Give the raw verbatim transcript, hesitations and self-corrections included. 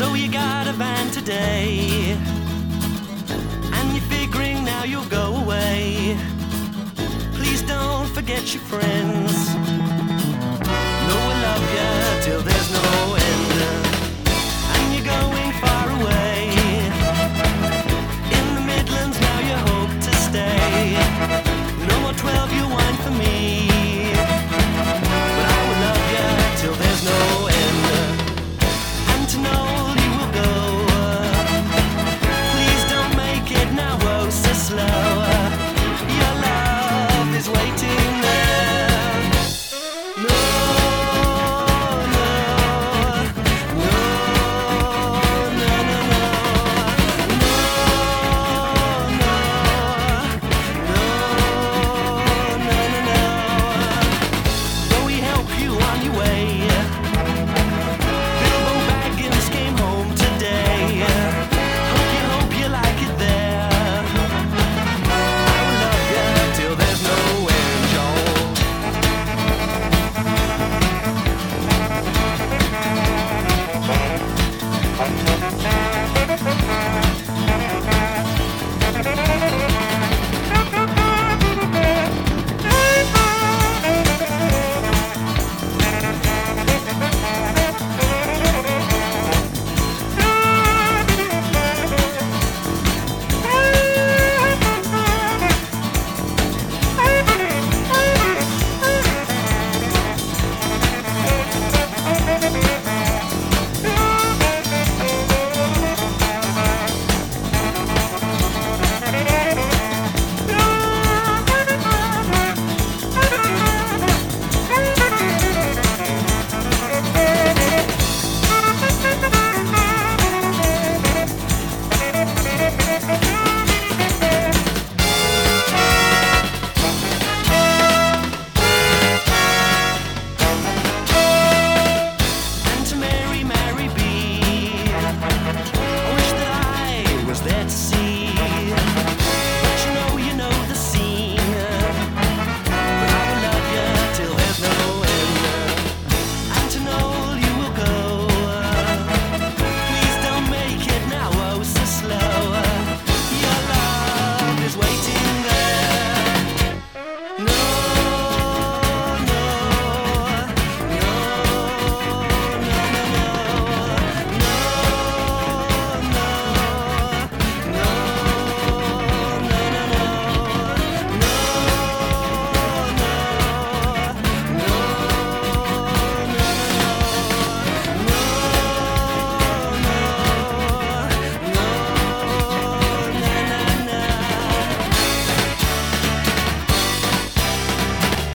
So you got a van today, and you're figuring now you'll go away. Please don't forget your friends. No, I love you till there's no end. And you're going far away. In the Midlands now you hope to stay. No more twelve-year wine for me. But I will love you till there's no end. And to know you will go. Please don't make it now, oh so slow. Your love is waiting there. No, no, no, no, no, no, no, no, no, no, no. Though we help you on your way, Bilbo Baggins came home today. Hope you, hope you like it there. I will love you till there's no end, Joel. Thank you.